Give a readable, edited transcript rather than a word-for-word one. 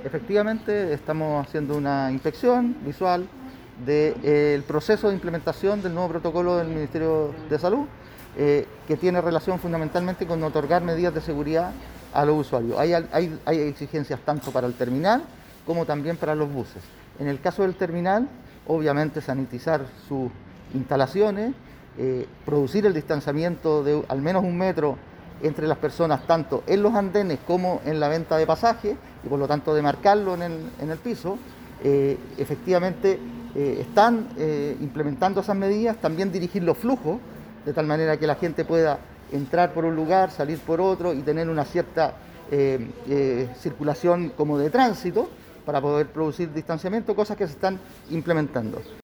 Efectivamente, estamos haciendo una inspección visual del proceso de implementación del nuevo protocolo del Ministerio de Salud, que tiene relación fundamentalmente con otorgar medidas de seguridad a los usuarios. Hay exigencias tanto para el terminal como también para los buses. En el caso del terminal, obviamente sanitizar sus instalaciones, producir el distanciamiento de al menos 1 metro entre las personas, tanto en los andenes como en la venta de pasajes, y por lo tanto demarcarlo en el piso. Efectivamente están implementando esas medidas, también dirigir los flujos, de tal manera que la gente pueda entrar por un lugar, salir por otro y tener una cierta circulación como de tránsito para poder producir distanciamiento, cosas que se están implementando.